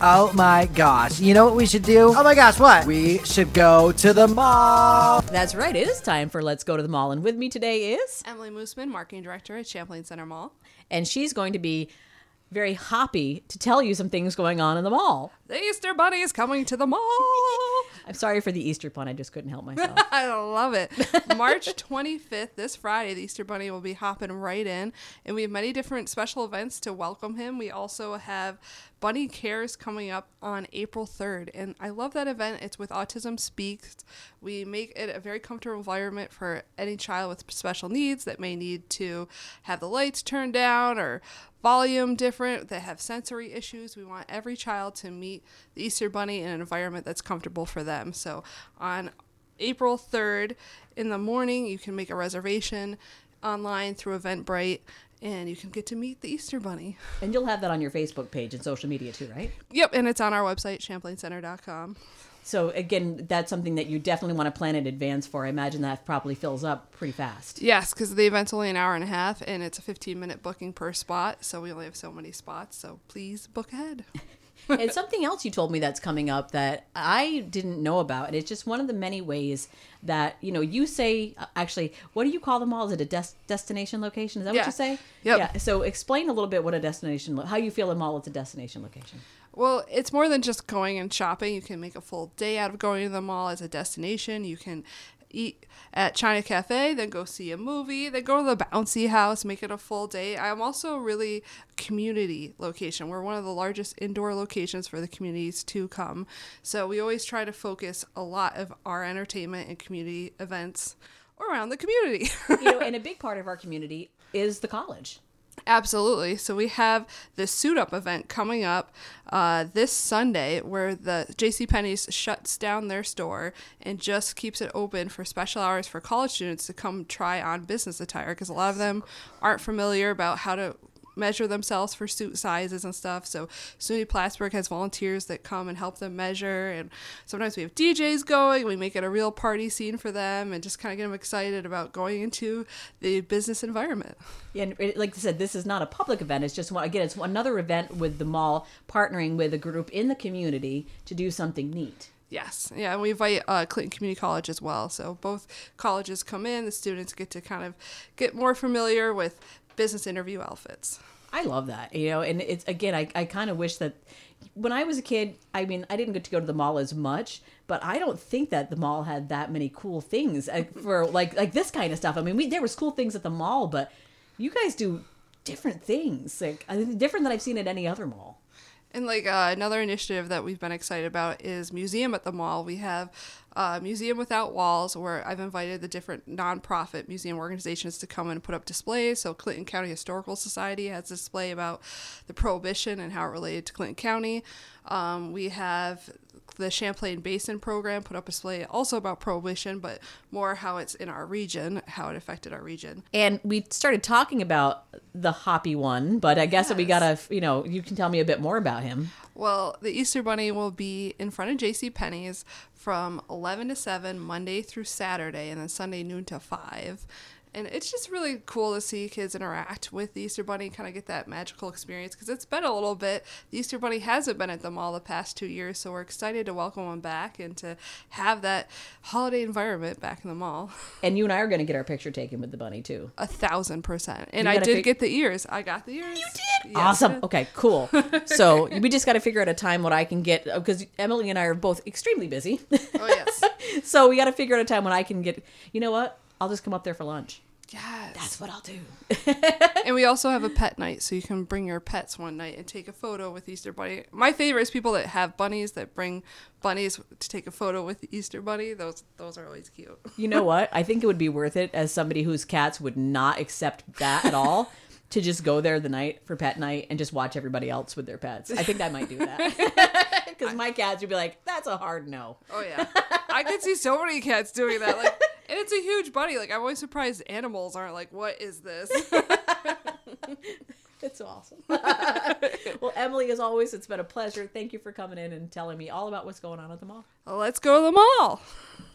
Oh my gosh. You know what we should do? Oh my gosh, what? We should go to the mall. That's right. It is time for Let's Go to the Mall. And with me today is Emily Mooseman, Marketing Director at Champlain Center Mall. And she's going to be very happy to tell you some things going on in the mall. The Easter Bunny is coming to the mall. I'm sorry for the Easter pun. I just couldn't help myself. I love it. March 25th, this Friday, the Easter Bunny will be hopping right in. And we have many different special events to welcome him. We also have Bunny Cares coming up on April 3rd. And I love that event. It's with Autism Speaks. We make it a very comfortable environment for any child with special needs that may need to have the lights turned down or volume different, that have sensory issues. We want every child to meet the Easter Bunny in an environment that's comfortable for them. So on April 3rd in the morning, you can make a reservation online through Eventbrite, and you can get to meet the Easter Bunny. And you'll have that on your Facebook page and social media too, right? Yep, and it's on our website, champlaincenter.com. So again, that's something that you definitely want to plan in advance for. I imagine that probably fills up pretty fast. Yes, because the event's only an hour and a half, and it's a 15-minute booking per spot, so we only have so many spots, so please book ahead. And something else you told me that's coming up that I didn't know about, and it's just one of the many ways that, you know, you say, actually, what do you call the mall? Is it a destination location? Is that what you say? Yep. Yeah. So explain a little bit what a destination, how you feel a mall is a destination location. Well, it's more than just going and shopping. You can make a full day out of going to the mall as a destination. You can eat at China Cafe, then go see a movie, then go to the bouncy house, make it a full day. I'm also really community location. We're one of the largest indoor locations for the communities to come. So we always try to focus a lot of our entertainment and community events around the community. You know, and a big part of our community is the college. Absolutely. So we have the Suit Up event coming up this Sunday, where the JCPenney's shuts down their store and just keeps it open for special hours for college students to come try on business attire, because a lot of them aren't familiar about how to measure themselves for suit sizes and stuff. So SUNY Plattsburgh has volunteers that come and help them measure, and sometimes we have DJs going. We make it a real party scene for them and just kind of get them excited about going into the business environment. Yeah, and like I said, this is not a public event. It's just, again, it's another event with the mall partnering with a group in the community to do something neat. Yes. Yeah, and we invite Clinton Community College as well. So both colleges come in. The students get to kind of get more familiar with business interview outfits. I love that, you know, and it's, again, I kind of wish that when I was a kid, I mean, I didn't get to go to the mall as much, but I don't think that the mall had that many cool things for like this kind of stuff. I mean, there was cool things at the mall, but you guys do different things, like different than I've seen at any other mall. And like another initiative that we've been excited about is Museum at the Mall. We have Museum Without Walls, where I've invited the different nonprofit museum organizations to come and put up displays. So Clinton County Historical Society has a display about the Prohibition and how it related to Clinton County. We have the Champlain Basin program put up a display also about Prohibition, but more how it's in our region, how it affected our region. And we started talking about the Hoppy one, but I guess that we gotta, you know, you can tell me a bit more about him. Well, the Easter Bunny will be in front of JCPenney's from 11 to 7, Monday through Saturday, and then Sunday noon to 5. And it's just really cool to see kids interact with the Easter Bunny, kind of get that magical experience, because it's been a little bit. The Easter Bunny hasn't been at the mall the past 2 years, so we're excited to welcome him back and to have that holiday environment back in the mall. And you and I are going to get our picture taken with the bunny, too. 1,000%. And I did get the ears. I got the ears. You did? Yes. Awesome. Okay, cool. So we just got to figure out a time when I can get, because Emily and I are both extremely busy. Oh, yes. So we got to figure out a time when I can get, you know what? I'll just come up there for lunch. Yes. That's what I'll do. And we also have a pet night, so you can bring your pets one night and take a photo with Easter Bunny. My favorite is people that have bunnies, that bring bunnies to take a photo with the Easter Bunny. Those are always cute. You know what? I think it would be worth it, as somebody whose cats would not accept that at all, to just go there the night for pet night and just watch everybody else with their pets. I think I might do that. Because my cats would be like, that's a hard no. Oh, yeah. I could see so many cats doing that. Like, and it's a huge bunny. Like, I'm always surprised animals aren't like, what is this? It's awesome. Well, Emily, as always, it's been a pleasure. Thank you for coming in and telling me all about what's going on at the mall. Let's go to the mall.